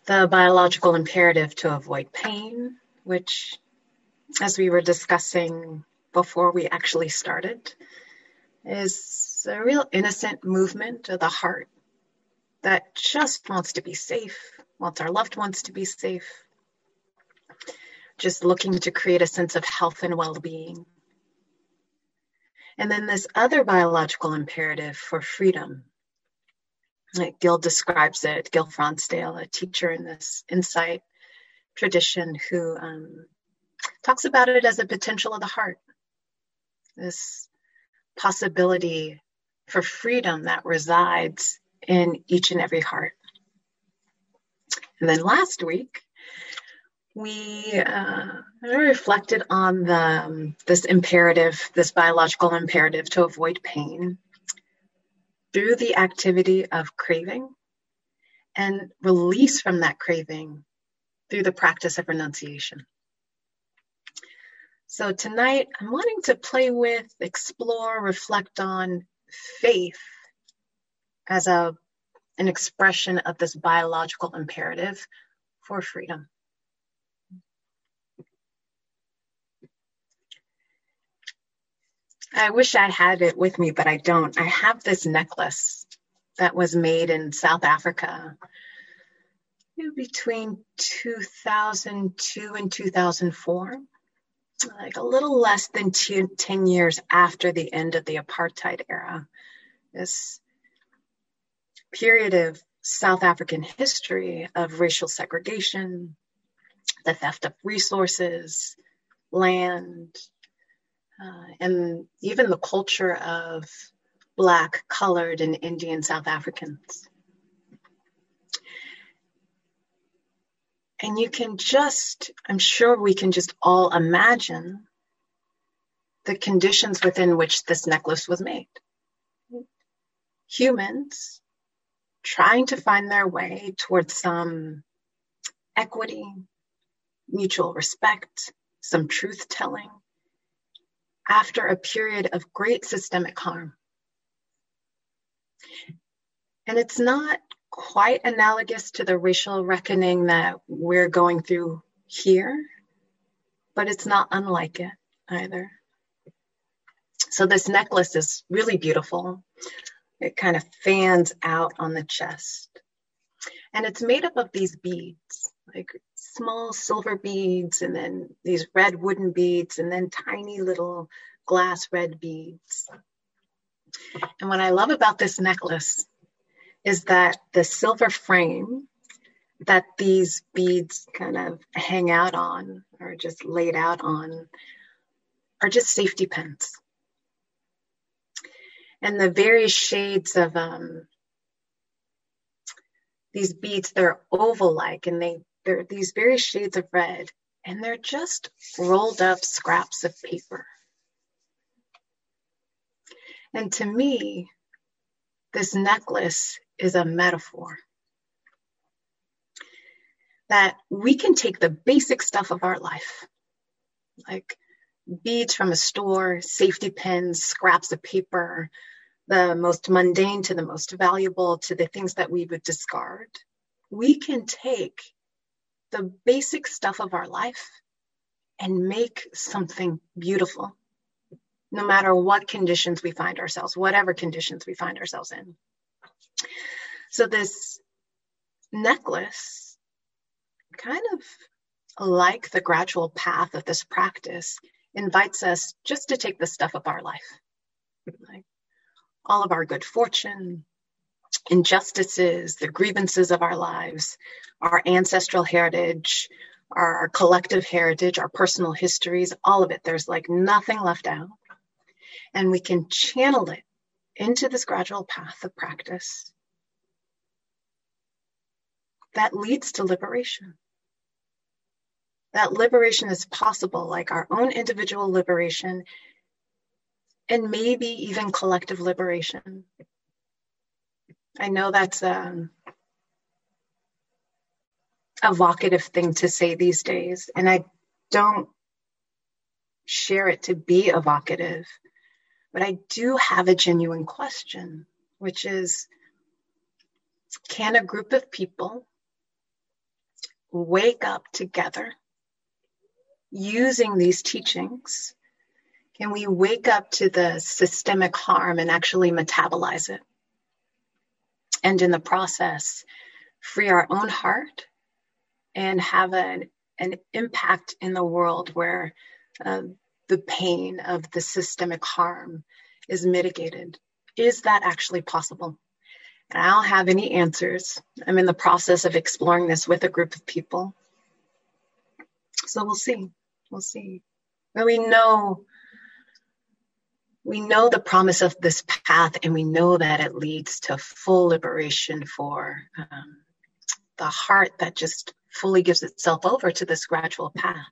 the biological imperative to avoid pain, which, as we were discussing before we actually started, is a real innocent movement of the heart that just wants to be safe, wants our loved ones to be safe, just looking to create a sense of health and well-being. And then this other biological imperative for freedom. Like Gil describes it, Gil Fronsdale, a teacher in this insight tradition, who talks about it as a potential of the heart, this possibility for freedom that resides in each and every heart. And then last week, we reflected on this imperative, this biological imperative to avoid pain through the activity of craving and release from that craving through the practice of renunciation. So tonight, I'm wanting to play with, explore, reflect on faith as an expression of this biological imperative for freedom. I wish I had it with me, but I don't. I have this necklace that was made in South Africa between 2002 and 2004, like a little less than 10 years after the end of the apartheid era. This period of South African history of racial segregation, the theft of resources, land, and even the culture of Black, colored, and Indian South Africans. And you can I'm sure we can just all imagine the conditions within which this necklace was made. Humans trying to find their way towards some equity, mutual respect, some truth-telling, after a period of great systemic harm. And it's not quite analogous to the racial reckoning that we're going through here, but it's not unlike it either. So this necklace is really beautiful. It kind of fans out on the chest. And it's made up of these beads, like small silver beads, and then these red wooden beads, and then tiny little glass red beads. And what I love about this necklace is that the silver frame that these beads kind of hang out on, or just laid out on, are just safety pins. And the various shades of these beads, they're oval-like, and they're these various shades of red, and they're just rolled up scraps of paper. And to me, this necklace is a metaphor that we can take the basic stuff of our life, like beads from a store, safety pins, scraps of paper, the most mundane to the most valuable, to the things that we would discard. We can take the basic stuff of our life and make something beautiful, no matter what conditions we find ourselves, whatever conditions we find ourselves in. So this necklace, kind of like the gradual path of this practice, invites us just to take the stuff of our life, like all of our good fortune, injustices, the grievances of our lives, our ancestral heritage, our collective heritage, our personal histories, all of it. There's like nothing left out. And we can channel it into this gradual path of practice that leads to liberation. That liberation is possible, like our own individual liberation, and maybe even collective liberation. I know that's an evocative thing to say these days, and I don't share it to be evocative, but I do have a genuine question, which is, can a group of people wake up together using these teachings? Can we wake up to the systemic harm and actually metabolize it? And in the process, free our own heart and have an impact in the world where the pain of the systemic harm is mitigated. Is that actually possible? And I don't have any answers. I'm in the process of exploring this with a group of people. So we'll see. We'll see. But we know the promise of this path, and we know that it leads to full liberation for the heart that just fully gives itself over to this gradual path.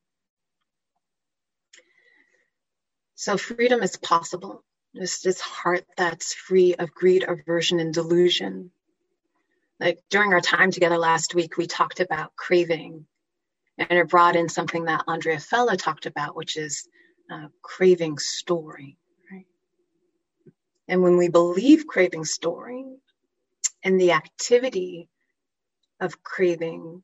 So freedom is possible. It's this heart that's free of greed, aversion, and delusion. Like during our time together last week, we talked about craving, and it brought in something that Andrea Fella talked about, which is craving story. Right? And when we believe craving story and the activity of craving,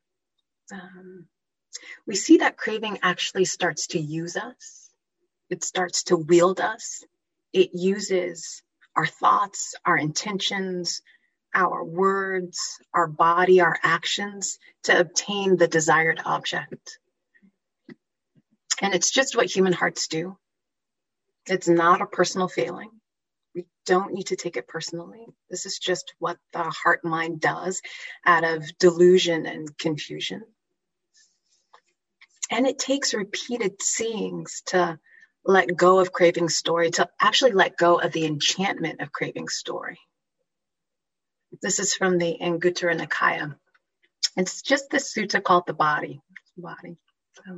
we see that craving actually starts to use us. It starts to wield us. It uses our thoughts, our intentions, our words, our body, our actions to obtain the desired object. And it's just what human hearts do. It's not a personal failing. We don't need to take it personally. This is just what the heart mind does out of delusion and confusion. And it takes repeated seeings to let go of craving story, to actually let go of the enchantment of craving story. This is from the Anguttara Nikaya. It's just this sutta called the body. So,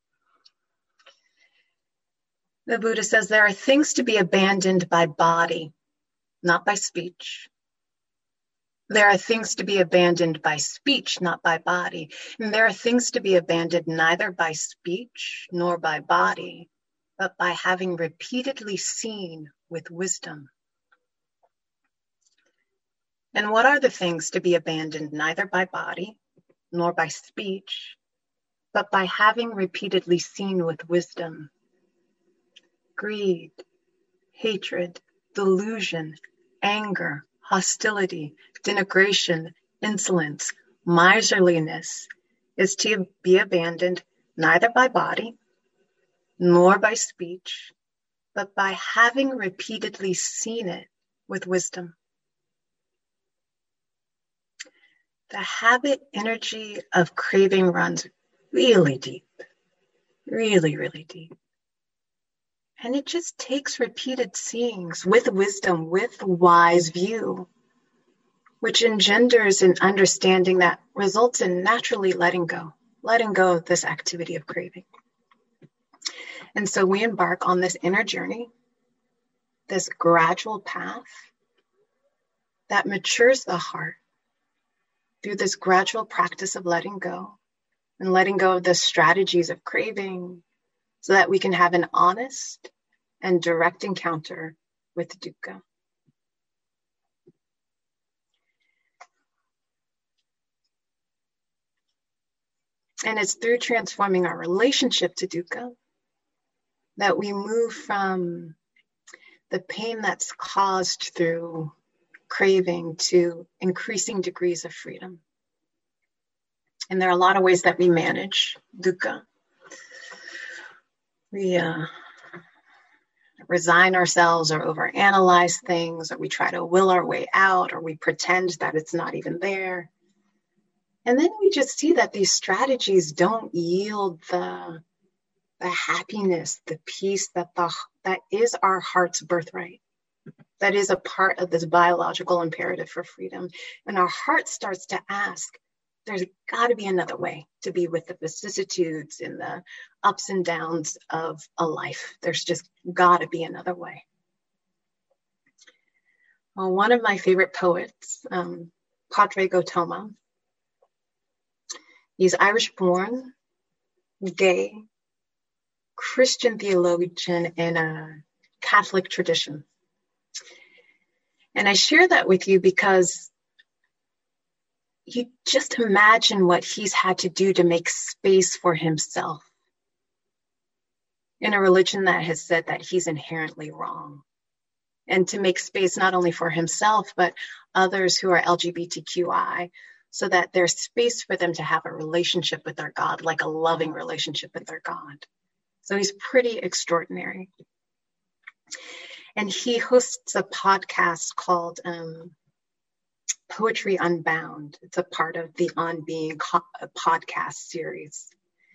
the Buddha says there are things to be abandoned by body, not by speech. There are things to be abandoned by speech, not by body. And there are things to be abandoned neither by speech nor by body, but by having repeatedly seen with wisdom. And what are the things to be abandoned neither by body nor by speech, but by having repeatedly seen with wisdom? Greed, hatred, delusion, anger, hostility, denigration, insolence, miserliness is to be abandoned neither by body nor by speech, but by having repeatedly seen it with wisdom. The habit energy of craving runs really deep, really, really deep. And it just takes repeated seeings with wisdom, with wise view, which engenders an understanding that results in naturally letting go of this activity of craving. And so we embark on this inner journey, this gradual path that matures the heart through this gradual practice of letting go and letting go of the strategies of craving so that we can have an honest and direct encounter with dukkha. And it's through transforming our relationship to dukkha that we move from the pain that's caused through craving to increasing degrees of freedom. And there are a lot of ways that we manage dukkha. We resign ourselves or overanalyze things, or we try to will our way out, or we pretend that it's not even there. And then we just see that these strategies don't yield the happiness, the peace that is our heart's birthright. That is a part of this biological imperative for freedom. And our heart starts to ask, there's got to be another way to be with the vicissitudes and the ups and downs of a life. There's just got to be another way. Well, one of my favorite poets, Padre Gautama, he's Irish-born, gay, Christian theologian in a Catholic tradition. And I share that with you because you just imagine what he's had to do to make space for himself in a religion that has said that he's inherently wrong, and to make space not only for himself, but others who are LGBTQI, so that there's space for them to have a relationship with their God, like a loving relationship with their God. So he's pretty extraordinary. And he hosts a podcast called Poetry Unbound. It's a part of the On Being podcast series.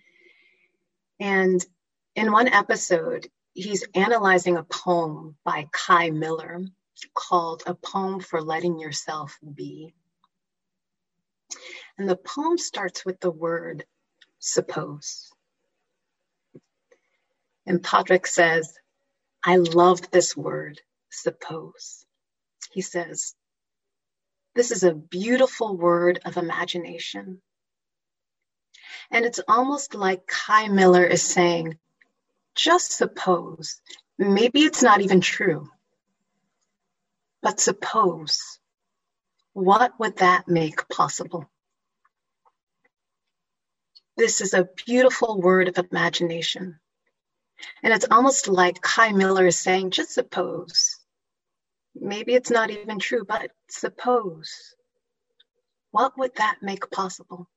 And in one episode, he's analyzing a poem by Kei Miller called A Poem for Letting Yourself Be. And the poem starts with the word suppose. And Padraig says, I loved this word, suppose. He says, this is a beautiful word of imagination. And it's almost like Kei Miller is saying, just suppose, maybe it's not even true, but suppose, what would that make possible? This is a beautiful word of imagination. And it's almost like Kei Miller is saying, just suppose, maybe it's not even true, but suppose, what would that make possible?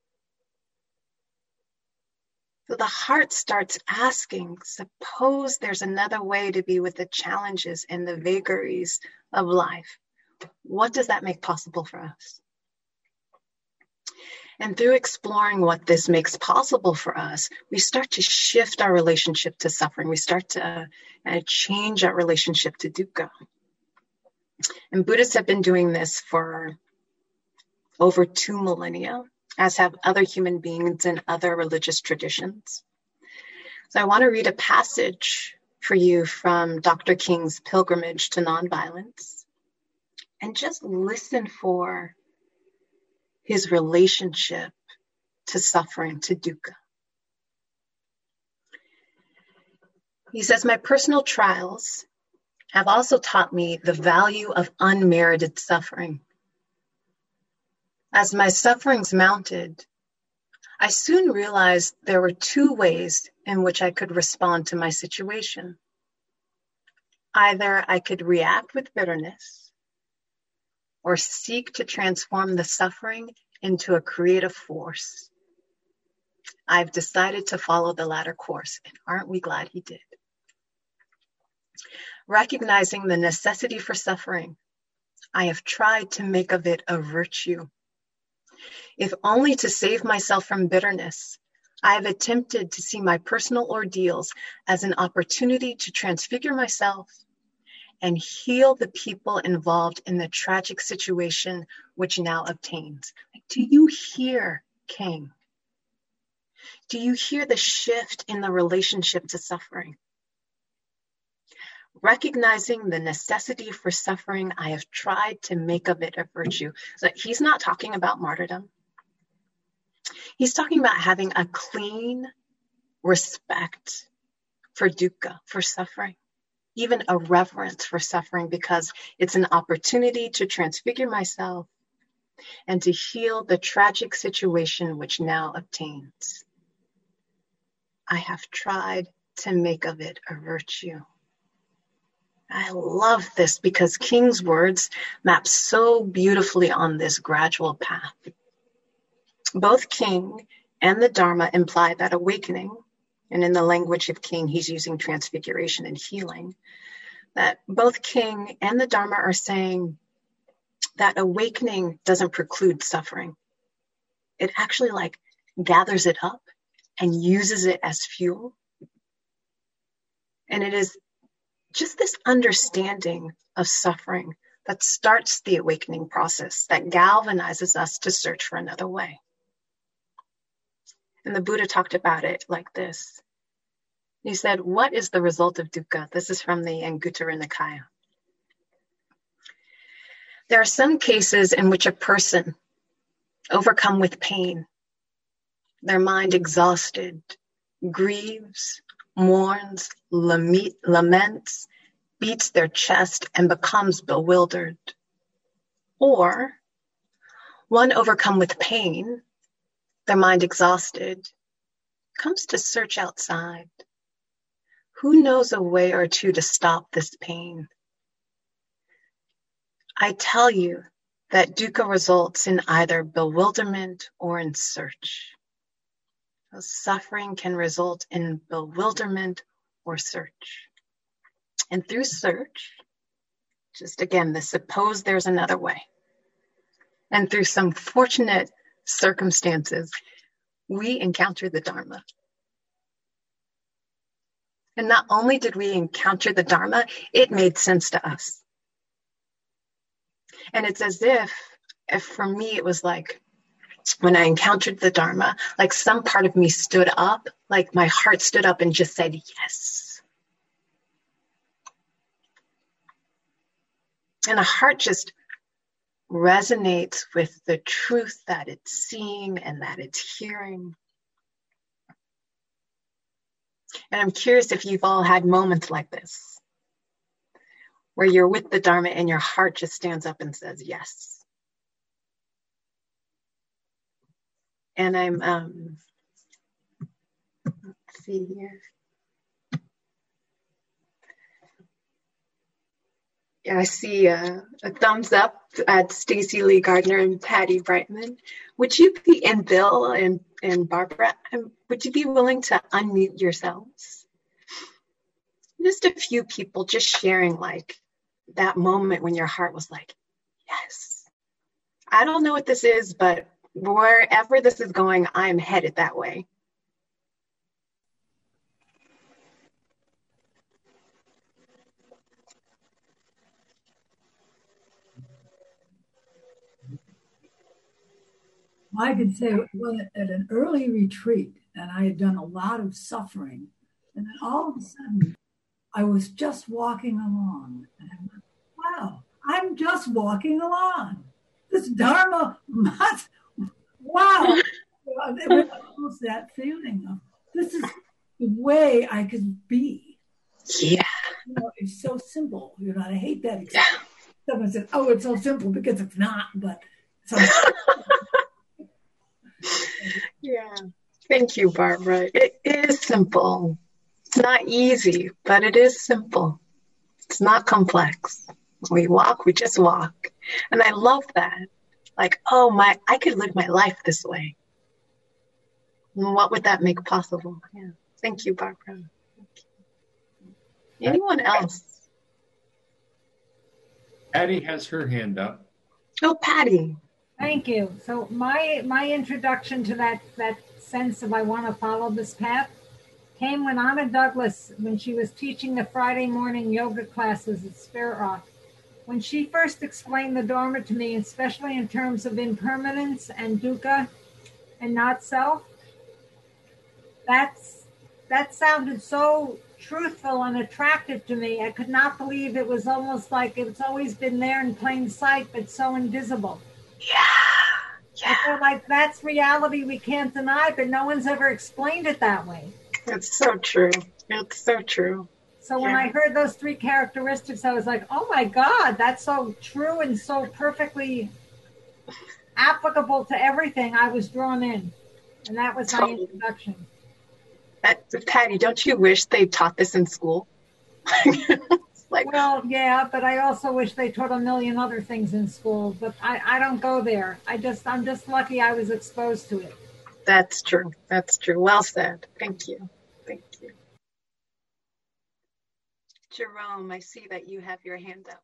So the heart starts asking, suppose there's another way to be with the challenges and the vagaries of life. What does that make possible for us? And through exploring what this makes possible for us, we start to shift our relationship to suffering. We start to change our relationship to dukkha. And Buddhists have been doing this for over 2 millennia, as have other human beings in other religious traditions. So I want to read a passage for you from Dr. King's Pilgrimage to Nonviolence, and just listen for his relationship to suffering, to dukkha. He says, my personal trials have also taught me the value of unmerited suffering. As my sufferings mounted, I soon realized there were 2 ways in which I could respond to my situation. Either I could react with bitterness or seek to transform the suffering into a creative force. I've decided to follow the latter course, and aren't we glad he did? Recognizing the necessity for suffering, I have tried to make of it a virtue. If only to save myself from bitterness, I have attempted to see my personal ordeals as an opportunity to transfigure myself and heal the people involved in the tragic situation which now obtains. Do you hear, King? Do you hear the shift in the relationship to suffering? Recognizing the necessity for suffering, I have tried to make of it a virtue. So he's not talking about martyrdom. He's talking about having a clean respect for dukkha, for suffering, even a reverence for suffering, because it's an opportunity to transfigure myself and to heal the tragic situation which now obtains. I have tried to make of it a virtue. I love this because King's words map so beautifully on this gradual path. Both King and the Dharma imply that awakening, and in the language of King, he's using transfiguration and healing, that both King and the Dharma are saying that awakening doesn't preclude suffering. It actually gathers it up and uses it as fuel. And it is just this understanding of suffering that starts the awakening process, that galvanizes us to search for another way. And the Buddha talked about it like this. He said, what is the result of dukkha? This is from the Anguttara Nikaya. There are some cases in which a person, overcome with pain, their mind exhausted, grieves, mourns, laments, beats their chest, and becomes bewildered. Or One overcome with pain, their mind exhausted, comes to search outside. Who knows a way or two to stop this pain? I tell you that dukkha results in either bewilderment or in search. Suffering can result in bewilderment or search. And through search, just again, suppose there's another way. And through some fortunate circumstances, we encounter the Dharma. And not only did we encounter the Dharma, it made sense to us. And it's as if for me, it was like when I encountered the Dharma, like some part of me stood up, like my heart stood up and just said, yes. And a heart just resonates with the truth that it's seeing and that it's hearing. And I'm curious if you've all had moments like this, where you're with the Dharma and your heart just stands up and says, yes. And I'm, let's see here. Yeah, I see a thumbs up at Stacy Lee Gardner and Patty Brightman. Would you be, and Bill and Barbara, would you be willing to unmute yourselves? Just a few people just sharing like that moment when your heart was like, yes. I don't know what this is, but wherever this is going, I'm headed that way. I could say at an early retreat, and I had done a lot of suffering, and then all of a sudden, I was just walking along, and I went, wow, I'm just walking along. This Dharma must, wow. It was almost that feeling of, this is the way I could be. Yeah. You know, it's so simple. You know, I hate that. Yeah. Someone said, oh, it's so simple, because it's not, but yeah. Thank you, Barbara. It is simple. It's not easy, but it is simple. It's not complex. We walk, we just walk. And I love that. Like, I could live my life this way. And what would that make possible? Yeah. Thank you, Barbara. Thank you. Anyone else? Patty has her hand up. Oh, Patty. Thank you. So my introduction to that sense of I want to follow this path came when Anna Douglas, when she was teaching the Friday morning yoga classes at Spirit Rock. When she first explained the Dharma to me, especially in terms of impermanence and dukkha and not self, that sounded so truthful and attractive to me. I could not believe it was almost like it's always been there in plain sight, but so invisible. Yeah. I feel like that's reality we can't deny, but no one's ever explained it that way. It's so true. It's so true. So when I heard those three characteristics, I was like, oh my God, that's so true and so perfectly applicable to everything. I was drawn in. And that was my introduction. Patty, don't you wish they taught this in school? Well, yeah, but I also wish they taught a million other things in school, but I don't go there. I'm just lucky I was exposed to it. That's true. That's true. Well said. Thank you. Thank you. Jerome, I see that you have your hand up.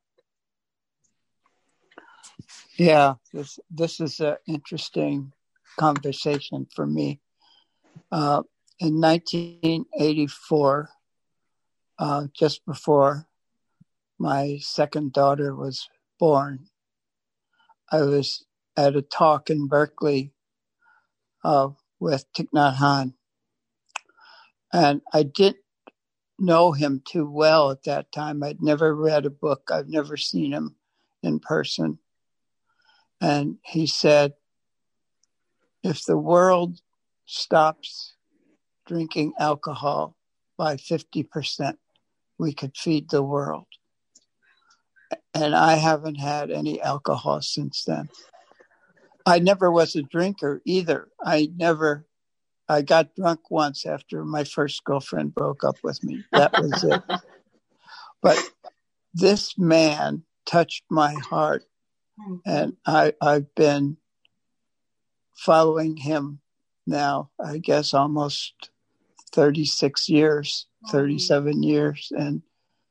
Yeah, this is an interesting conversation for me. In 1984, just before my second daughter was born, I was at a talk in Berkeley with Thich Nhat Hanh. And I didn't know him too well at that time. I'd never read a book. I've never seen him in person. And he said, if the world stops drinking alcohol by 50%, we could feed the world. And I haven't had any alcohol since then. I never was a drinker either. I got drunk once after my first girlfriend broke up with me. That was it. But this man touched my heart, and I've been following him now, I guess, almost 36 years, 37 years. And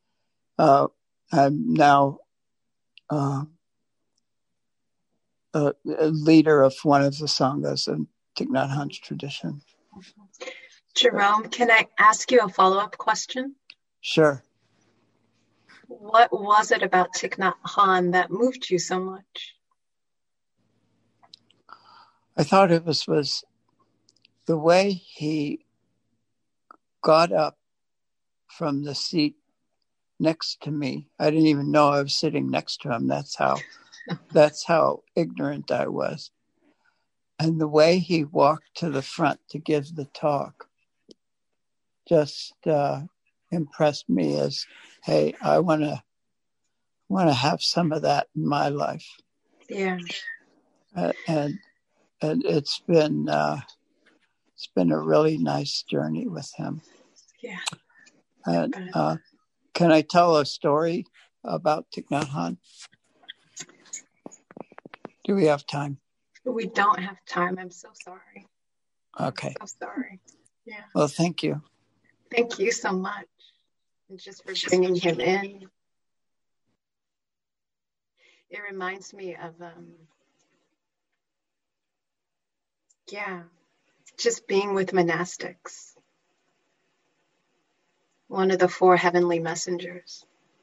I'm now a leader of one of the Sanghas in Thich Nhat Hanh's tradition. Jerome, can I ask you a follow-up question? Sure. What was it about Thich Nhat Hanh that moved you so much? I thought it was the way he got up from the seat next to me. I didn't even know I was sitting next to him. That's how ignorant I was. And the way he walked to the front to give the talk just impressed me as, hey, I want to have some of that in my life. Yeah. And it's been a really nice journey with him. Yeah. And can I tell a story about Thich Nhat Hanh? Do we have time? We don't have time. I'm so sorry. Okay. I'm so sorry. Yeah. Well, thank you. Thank you so much. And just for bringing him in. It reminds me of, just being with monastics. One of the 4 heavenly messengers.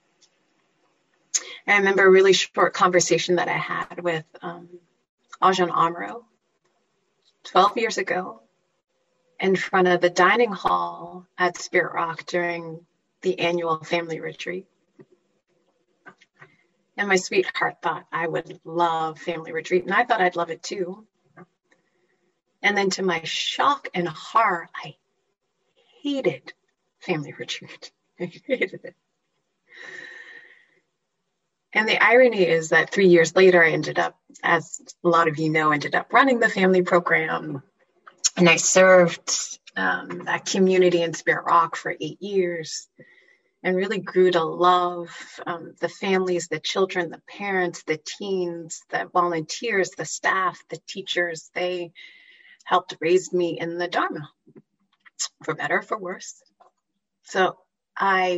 I remember a really short conversation that I had with Ajahn Amaro 12 years ago in front of the dining hall at Spirit Rock during the annual family retreat. And my sweetheart thought I would love family retreat, and I thought I'd love it too. And then to my shock and horror, I hated family retreat. I hated it. And the irony is that 3 years later, I ended up, as a lot of you know, running the family program. And I served that community in Spirit Rock for 8 years and really grew to love the families, the children, the parents, the teens, the volunteers, the staff, the teachers. They helped raise me in the Dharma, for better or for worse. So I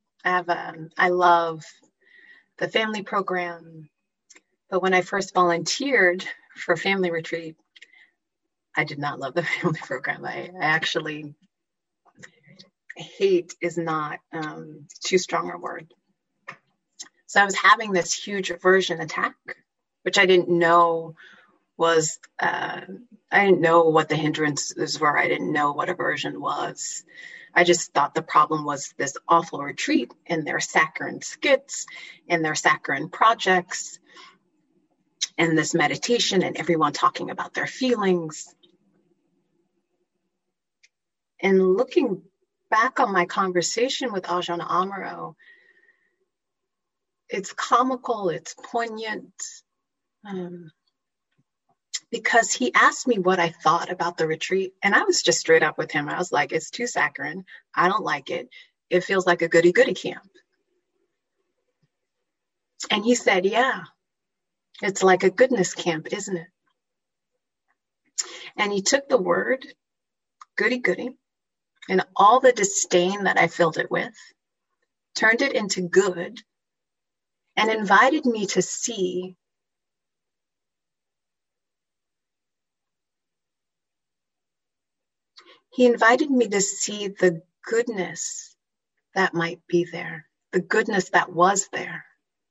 love the family program. But when I first volunteered for family retreat, I did not love the family program. I actually, hate is not too strong a word. So I was having this huge aversion attack, which I didn't know was, I didn't know what the hindrances were. I didn't know what aversion was. I just thought the problem was this awful retreat and their saccharine skits and their saccharine projects and this meditation and everyone talking about their feelings. And looking back on my conversation with Ajahn Amaro, it's comical, it's poignant, because he asked me what I thought about the retreat. And I was just straight up with him. I was like, it's too saccharine. I don't like it. It feels like a goody-goody camp. And he said, yeah, it's like a goodness camp, isn't it? And he took the word goody-goody and all the disdain that I filled it with, turned it into good, and invited me to see the goodness that might be there, the goodness that was there.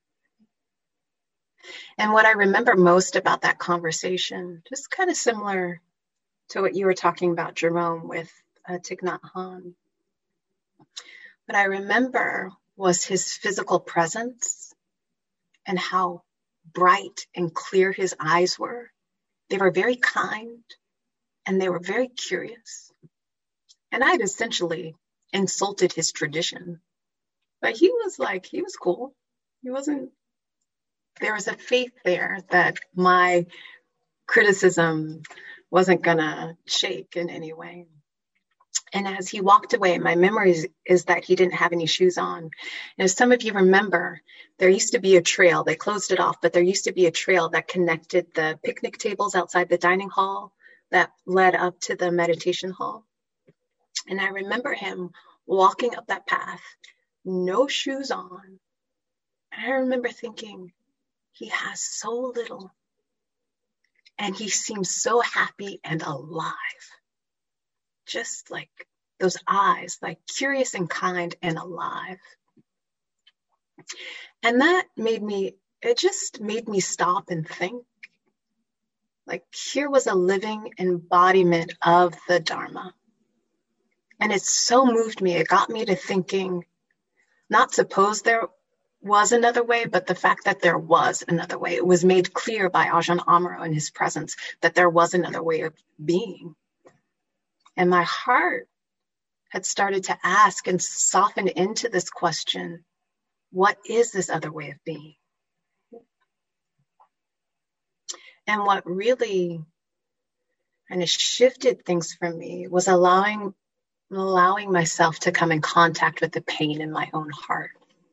And what I remember most about that conversation, just kind of similar to what you were talking about, Jerome, with Thich Nhat Hanh, what I remember was his physical presence and how bright and clear his eyes were. They were very kind and they were very curious. And I had essentially insulted his tradition. But he was cool. There was a faith there that my criticism wasn't gonna shake in any way. And as he walked away, my memory is that he didn't have any shoes on. And as some of you remember, there used to be a trail. They closed it off, but there used to be a trail that connected the picnic tables outside the dining hall that led up to the meditation hall. And I remember him walking up that path, no shoes on. And I remember thinking, he has so little, and he seems so happy and alive. Just like those eyes, like curious and kind and alive. And that just made me stop and think. Like, here was a living embodiment of the Dharma. And it so moved me. It got me to thinking, not suppose there was another way, but the fact that there was another way. It was made clear by Ajahn Amaro in his presence that there was another way of being. And my heart had started to ask and soften into this question, what is this other way of being? And what really kind of shifted things for me was allowing myself to come in contact with the pain in my own heart.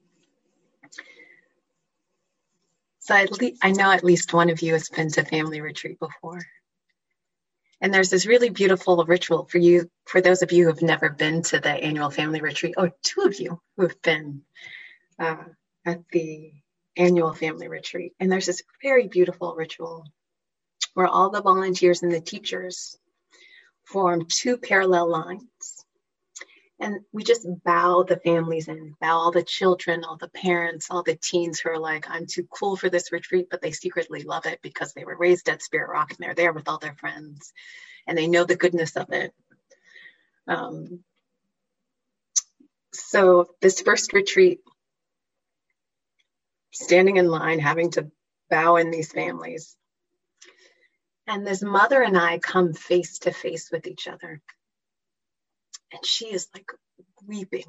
So I know at least one of you has been to family retreat before. And there's this really beautiful ritual for those of you who have never been to the annual family retreat. Oh, two of you who have been at the annual family retreat. And there's this very beautiful ritual where all the volunteers and the teachers form two parallel lines. And we just bow the families in, bow all the children, all the parents, all the teens who are like, I'm too cool for this retreat, but they secretly love it because they were raised at Spirit Rock and they're there with all their friends and they know the goodness of it. So this first retreat, standing in line, having to bow in these families. And this mother and I come face to face with each other. And she is like weeping.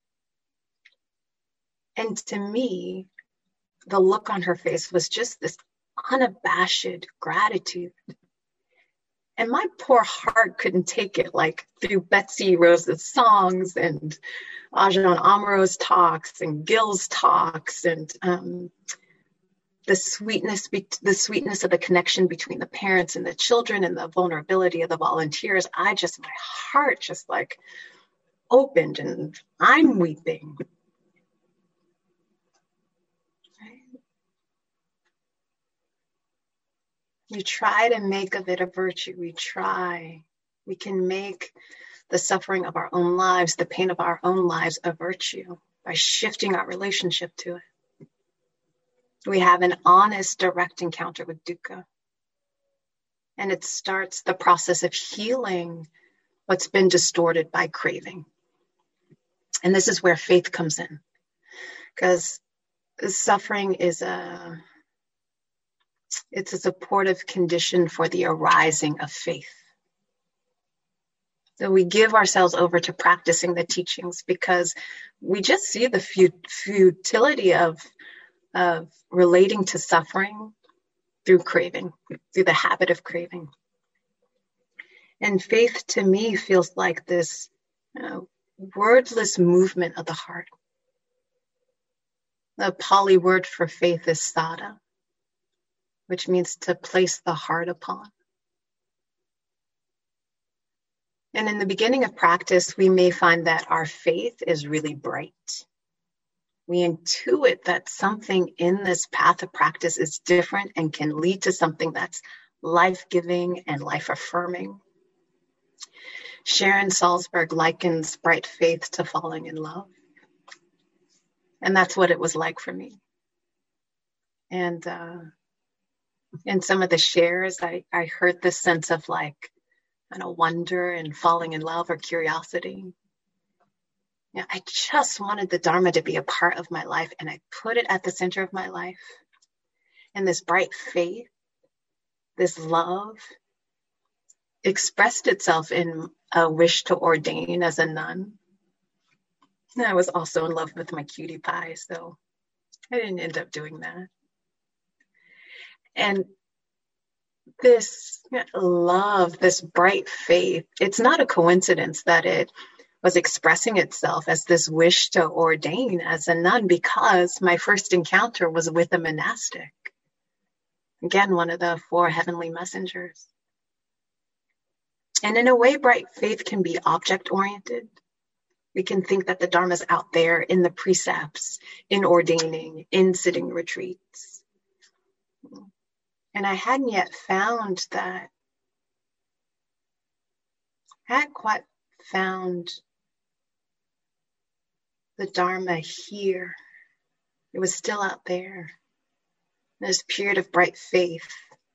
And to me, the look on her face was just this unabashed gratitude. And my poor heart couldn't take it, like through Betsy Rose's songs and Ajahn Amaro's talks and Gil's talks and the sweetness of the connection between the parents and the children and the vulnerability of the volunteers. My heart just like opened and I'm weeping. We try to make of it a virtue. We can make the suffering of our own lives, the pain of our own lives, a virtue by shifting our relationship to it. We have an honest, direct encounter with dukkha. And it starts the process of healing what's been distorted by craving. And this is where faith comes in. Because suffering is a supportive condition for the arising of faith. So we give ourselves over to practicing the teachings because we just see the futility of relating to suffering through craving, through the habit of craving. And faith to me feels like this wordless movement of the heart. The Pali word for faith is sada, which means to place the heart upon. And in the beginning of practice, we may find that our faith is really bright. We intuit that something in this path of practice is different and can lead to something that's life-giving and life-affirming. Sharon Salzberg likens bright faith to falling in love. And that's what it was like for me. And in some of the shares, I heard this sense of like, wonder and falling in love or curiosity. I just wanted the Dharma to be a part of my life, and I put it at the center of my life. And this bright faith, this love, expressed itself in a wish to ordain as a nun. And I was also in love with my cutie pie, so I didn't end up doing that. And this love, this bright faith, it's not a coincidence that it was expressing itself as this wish to ordain as a nun, because my first encounter was with a monastic. Again, one of the 4 heavenly messengers. And in a way, bright faith can be object-oriented. We can think that the Dharma's out there in the precepts, in ordaining, in sitting retreats. And I hadn't yet found that. I hadn't quite found the Dharma here. It was still out there. This period of bright faith.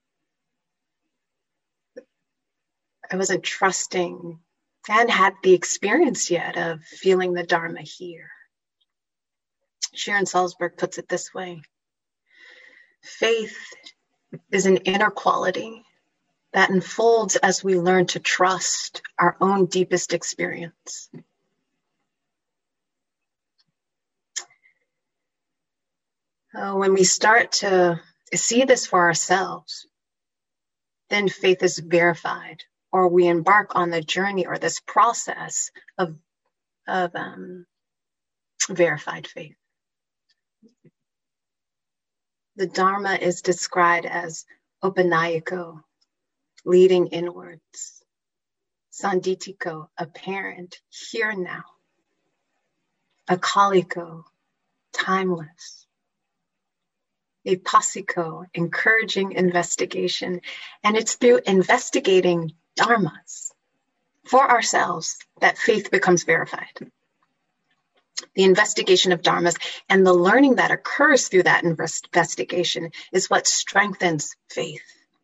I wasn't trusting and had the experience yet of feeling the Dharma here. Sharon Salzberg puts it this way: faith is an inner quality that unfolds as we learn to trust our own deepest experience. When we start to see this for ourselves, then faith is verified, or we embark on the journey or this process of verified faith. The Dharma is described as opanayiko, leading inwards. Sanditiko, apparent, here now. Akaliko, timeless. Vipassiko, encouraging investigation. And it's through investigating dharmas for ourselves that faith becomes verified. The investigation of dharmas and the learning that occurs through that investigation is what strengthens faith.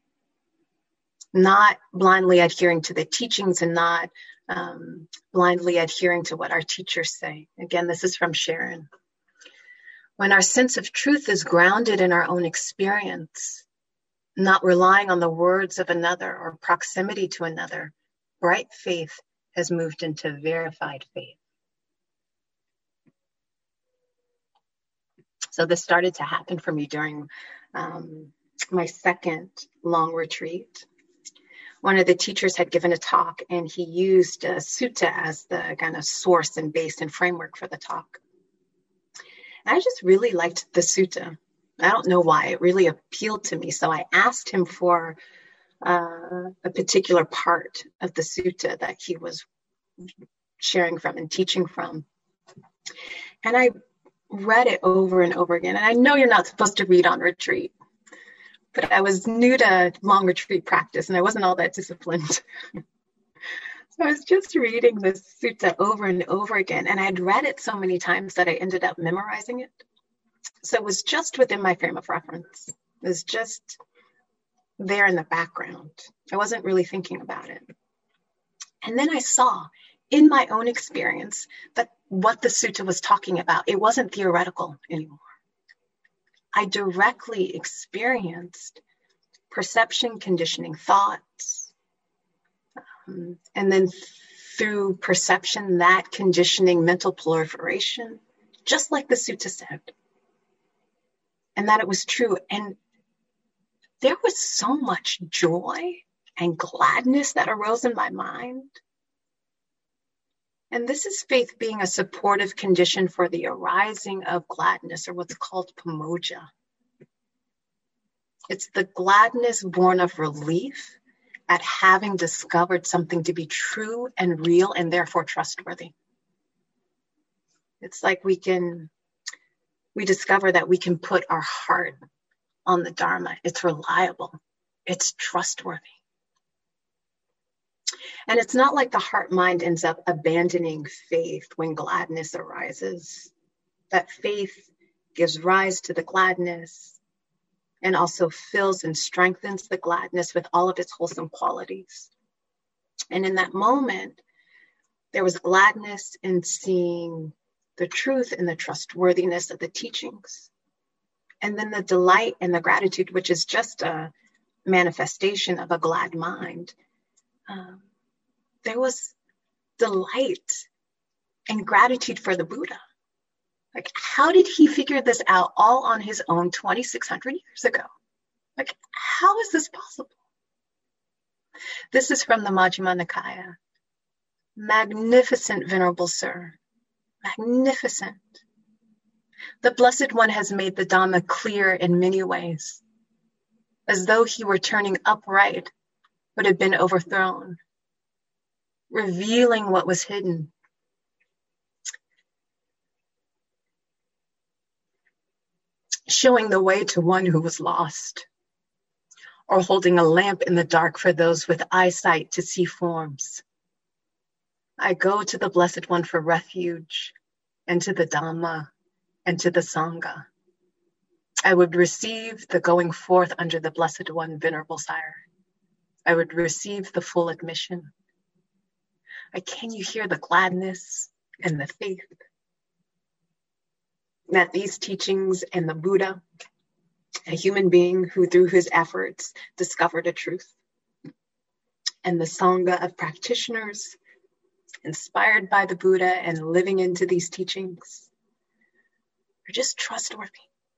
Not blindly adhering to the teachings and not blindly adhering to what our teachers say. Again, this is from Sharon. When our sense of truth is grounded in our own experience, not relying on the words of another or proximity to another, bright faith has moved into verified faith. So this started to happen for me during my second long retreat. One of the teachers had given a talk, and he used a sutta as the kind of source and base and framework for the talk. I just really liked the sutta. I don't know why. It really appealed to me. So I asked him for a particular part of the sutta that he was sharing from and teaching from. And I read it over and over again. And I know you're not supposed to read on retreat, but I was new to long retreat practice and I wasn't all that disciplined. So I was just reading this sutta over and over again, and I had read it so many times that I ended up memorizing it. So it was just within my frame of reference. It was just there in the background. I wasn't really thinking about it. And then I saw in my own experience that what the sutta was talking about, it wasn't theoretical anymore. I directly experienced perception, conditioning, thoughts, and then through perception, that conditioning, mental proliferation, just like the sutta said. And that it was true. And there was so much joy and gladness that arose in my mind. And this is faith being a supportive condition for the arising of gladness, or what's called pamoja. It's the gladness born of relief at having discovered something to be true and real and therefore trustworthy. It's like we discover that we can put our heart on the Dharma. It's reliable. It's trustworthy. And it's not like the heart mind ends up abandoning faith when gladness arises. That faith gives rise to the gladness and also fills and strengthens the gladness with all of its wholesome qualities. And in that moment, there was gladness in seeing the truth and the trustworthiness of the teachings. And then the delight and the gratitude, which is just a manifestation of a glad mind. There was delight and gratitude for the Buddha. Like, how did he figure this out all on his own 2,600 years ago? Like, how is this possible? This is from the Majjhima Nikaya. Magnificent, Venerable Sir. Magnificent. The Blessed One has made the Dhamma clear in many ways, as though he were turning upright but had been overthrown, revealing what was hidden. Showing the way to one who was lost, or holding a lamp in the dark for those with eyesight to see forms. I go to the Blessed One for refuge, and to the Dhamma, and to the Sangha. I would receive the going forth under the Blessed One, Venerable Sire. I would receive the full admission. Can you hear the gladness and the faith that these teachings and the Buddha, a human being who through his efforts discovered a truth, and the Sangha of practitioners inspired by the Buddha and living into these teachings are just trustworthy.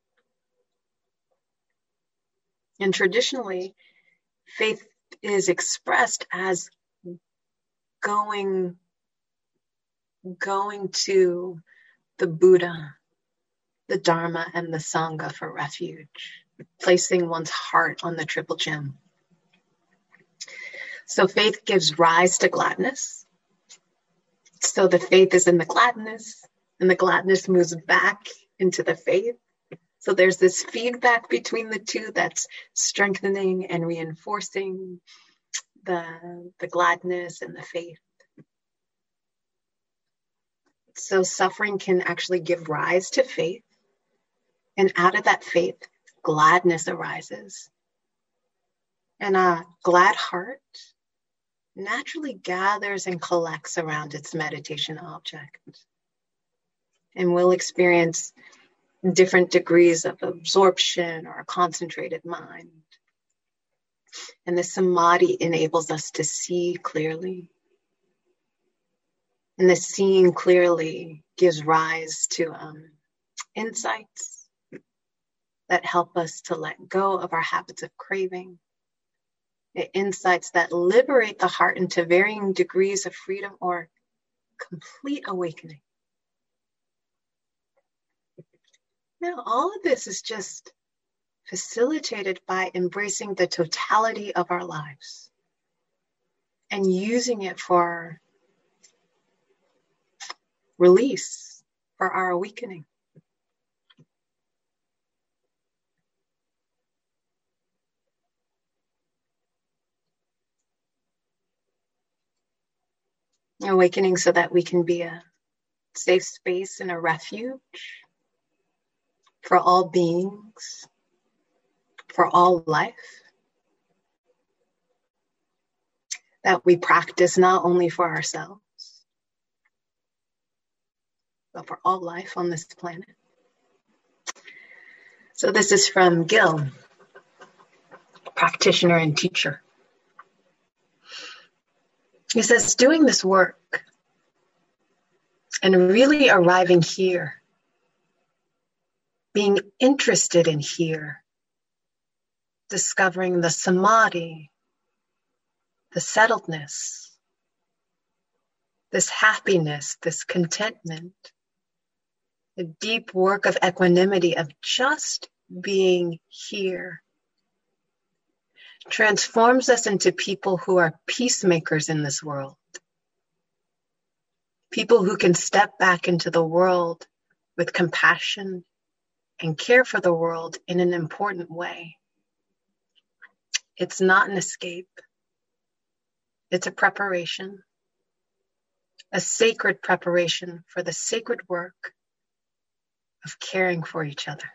And traditionally, faith is expressed as going to the Buddha, the Dharma, and the Sangha for refuge, placing one's heart on the triple gem. So faith gives rise to gladness. So the faith is in the gladness, and the gladness moves back into the faith. So there's this feedback between the two that's strengthening and reinforcing the gladness and the faith. So suffering can actually give rise to faith. And out of that faith, gladness arises. And a glad heart naturally gathers and collects around its meditation object. And will experience different degrees of absorption or a concentrated mind. And the samadhi enables us to see clearly. And the seeing clearly gives rise to insights that help us to let go of our habits of craving. Insights that liberate the heart into varying degrees of freedom or complete awakening. Now, all of this is just facilitated by embracing the totality of our lives and using it for release, for our awakening. Awakening so that we can be a safe space and a refuge for all beings, for all life. That we practice not only for ourselves, but for all life on this planet. So this is from Gil, practitioner and teacher. He says, doing this work and really arriving here, being interested in here, discovering the samadhi, the settledness, this happiness, this contentment, the deep work of equanimity, of just being here, transforms us into people who are peacemakers in this world. People who can step back into the world with compassion and care for the world in an important way. It's not an escape. It's a preparation, a sacred preparation for the sacred work of caring for each other.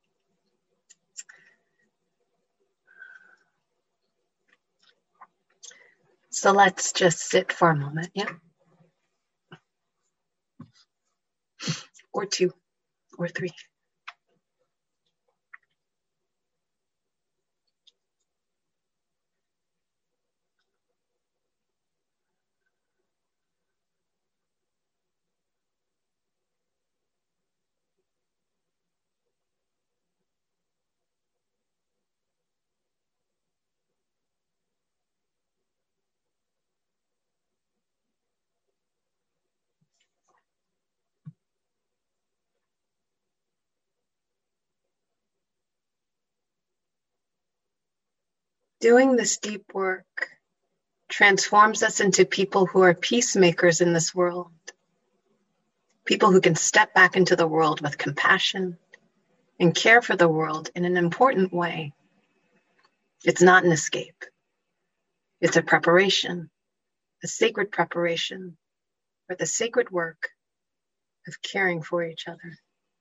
So let's just sit for a moment, yeah? Or two, or three. Doing this deep work transforms us into people who are peacemakers in this world. People who can step back into the world with compassion and care for the world in an important way. It's not an escape. It's a preparation, a sacred preparation for the sacred work of caring for each other.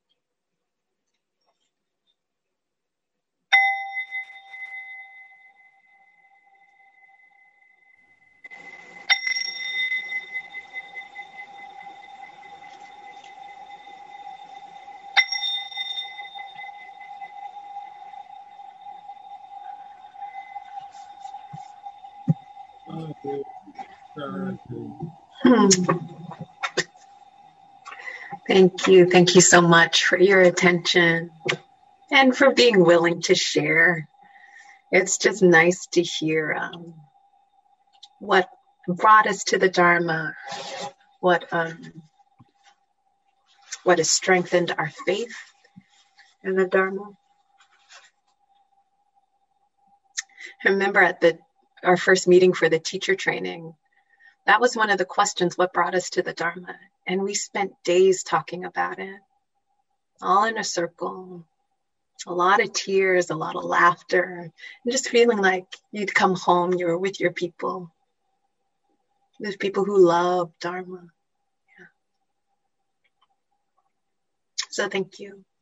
Thank you. Thank you so much for your attention and for being willing to share. It's just nice to hear what brought us to the Dharma, what has strengthened our faith in the Dharma. I remember at our first meeting for the teacher training, that was one of the questions, what brought us to the Dharma? And we spent days talking about it, all in a circle, a lot of tears, a lot of laughter, and just feeling like you'd come home, you were with your people. There's people who love Dharma. Yeah. So thank you.